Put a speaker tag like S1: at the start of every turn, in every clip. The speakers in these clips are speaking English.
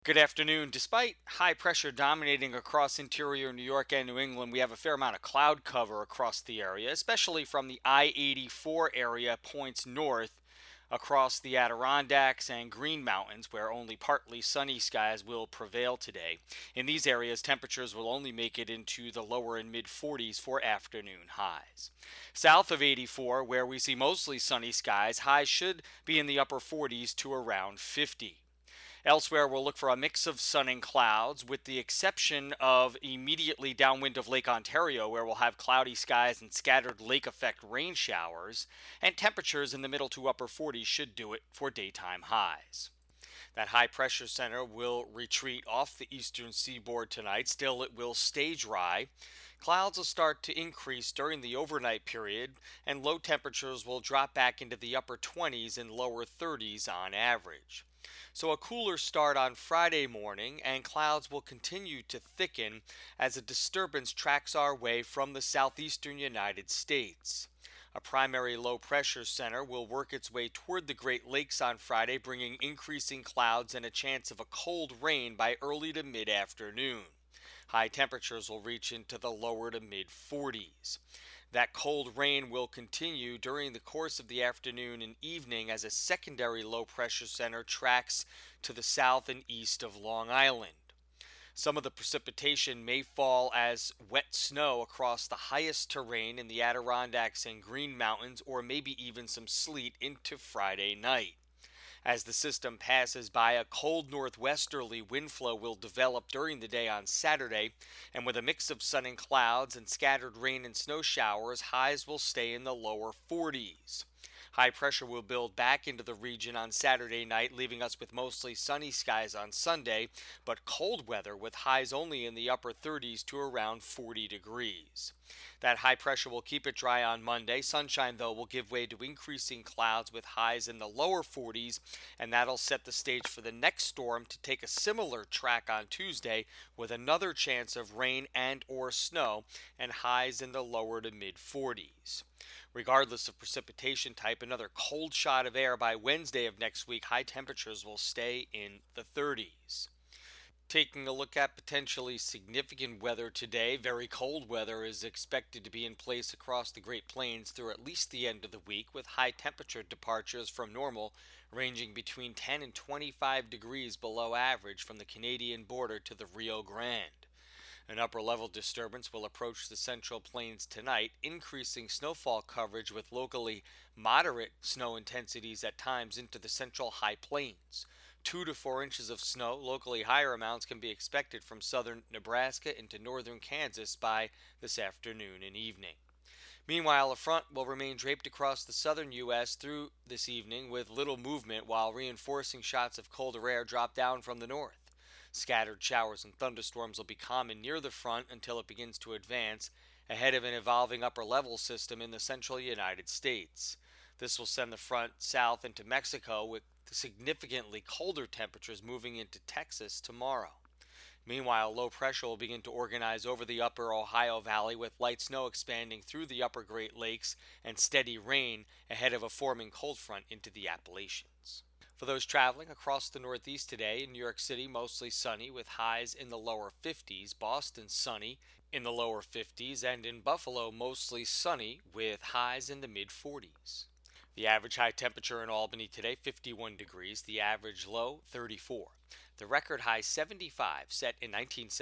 S1: Good afternoon. Despite high pressure dominating across interior New York and New England, we have a fair amount of cloud cover across the area, especially from the I 84 area points north across the Adirondacks and Green Mountains, where only partly sunny skies will prevail today. In these areas, temperatures will only make it into the lower and mid 40s for afternoon highs. South of 84, where we see mostly sunny skies, highs should be in the upper 40s to around 50. Elsewhere, we'll look for a mix of sun and clouds, with the exception of immediately downwind of Lake Ontario, where we'll have cloudy skies and scattered lake effect rain showers, and temperatures in the middle to upper 40s should do it for daytime highs. That high pressure center will retreat off the eastern seaboard tonight. Still, it will stay dry. Clouds will start to increase during the overnight period, and low temperatures will drop back into the upper 20s and lower 30s on average. So, a cooler start on Friday morning, and clouds will continue to thicken as a disturbance tracks our way from the southeastern United States. A primary low pressure center will work its way toward the Great Lakes on Friday, bringing increasing clouds and a chance of a cold rain by early to mid afternoon. High temperatures will reach into the lower to mid 40s. That cold rain will continue during the course of the afternoon and evening as a secondary low pressure center tracks to the south and east of Long Island. Some of the precipitation may fall as wet snow across the highest terrain in the Adirondacks and Green Mountains, or maybe even some sleet into Friday night. As the system passes by, a cold northwesterly wind flow will develop during the day on Saturday, and with a mix of sun and clouds and scattered rain and snow showers, highs will stay in the lower 40s. High pressure will build back into the region on Saturday night, leaving us with mostly sunny skies on Sunday, but cold weather with highs only in the upper 30s to around 40 degrees. That high pressure will keep it dry on Monday. Sunshine, though, will give way to increasing clouds with highs in the lower 40s, and that'll set the stage for the next storm to take a similar track on Tuesday with another chance of rain and or snow and highs in the lower to mid 40s. Regardless of precipitation type, another cold shot of air by Wednesday of next week, high temperatures will stay in the 30s. Taking a look at potentially significant weather today, very cold weather is expected to be in place across the Great Plains through at least the end of the week, with high temperature departures from normal ranging between 10 and 25 degrees below average from the Canadian border to the Rio Grande. An upper level disturbance will approach the Central Plains tonight, increasing snowfall coverage with locally moderate snow intensities at times into the central high plains. 2 to 4 inches of snow, locally higher amounts can be expected from southern Nebraska into northern Kansas by this afternoon and evening. Meanwhile, a front will remain draped across the southern U.S. through this evening with little movement, while reinforcing shots of colder air drop down from the north. Scattered showers and thunderstorms will be common near the front until it begins to advance, ahead of an evolving upper level system in the central United States. This will send the front south into Mexico, with significantly colder temperatures moving into Texas tomorrow. Meanwhile, low pressure will begin to organize over the upper Ohio Valley, with light snow expanding through the upper Great Lakes and steady rain ahead of a forming cold front into the Appalachians. For those traveling across the Northeast today, in New York City, mostly sunny with highs in the lower 50s, Boston, sunny in the lower 50s, and in Buffalo, mostly sunny with highs in the mid 40s. The average high temperature in Albany today, 51 degrees. The average low, 34. The record high, 75, set in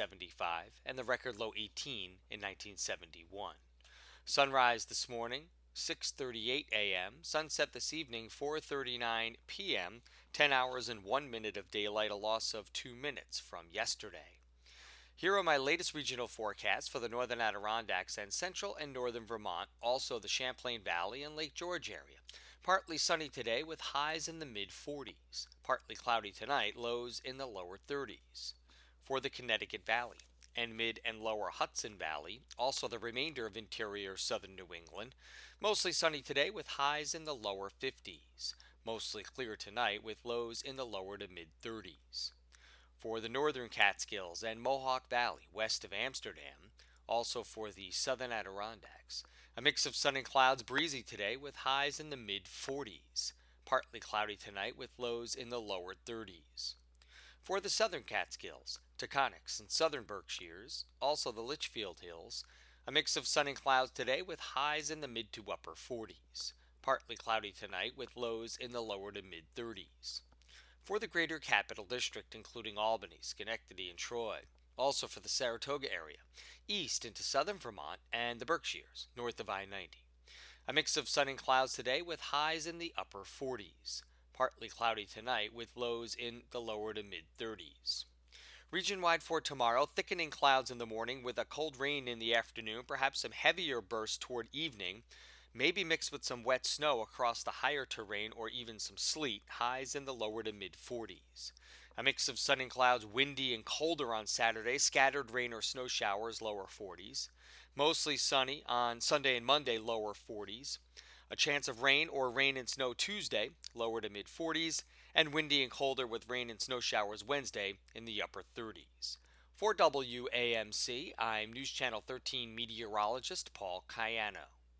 S1: 1975, and the record low, 18, in 1971. Sunrise this morning, 6:38 a.m. Sunset this evening, 4:39 p.m. 10 hours and 1 minute of daylight, a loss of 2 minutes from yesterday. Here are my latest regional forecasts for the northern Adirondacks and central and northern Vermont, also the Champlain Valley and Lake George area. Partly sunny today with highs in the mid 40s. Partly cloudy tonight, lows in the lower 30s. For the Connecticut Valley and mid and lower Hudson Valley, also the remainder of interior southern New England, mostly sunny today with highs in the lower 50s. Mostly clear tonight with lows in the lower to mid 30s. For the northern Catskills and Mohawk Valley west of Amsterdam, also for the southern Adirondacks. A mix of sun and clouds, breezy today with highs in the mid 40s. Partly cloudy tonight with lows in the lower 30s. For the southern Catskills, Taconics, and southern Berkshires, also the Litchfield Hills, a mix of sun and clouds today with highs in the mid to upper 40s. Partly cloudy tonight with lows in the lower to mid 30s. For the greater capital district, including Albany, Schenectady, and Troy, also for the Saratoga area, east into southern Vermont and the Berkshires, north of I-90. A mix of sun and clouds today with highs in the upper 40s. Partly cloudy tonight with lows in the lower to mid 30s. Region wide for tomorrow, thickening clouds in the morning with a cold rain in the afternoon, perhaps some heavier bursts toward evening, maybe mixed with some wet snow across the higher terrain or even some sleet, highs in the lower to mid 40s. A mix of sun and clouds, windy and colder on Saturday, scattered rain or snow showers, lower 40s. Mostly sunny on Sunday and Monday, lower 40s. A chance of rain or rain and snow Tuesday, lower to mid 40s, and windy and colder with rain and snow showers Wednesday in the upper 30s. For WAMC, I'm News Channel 13 meteorologist Paul Cayano.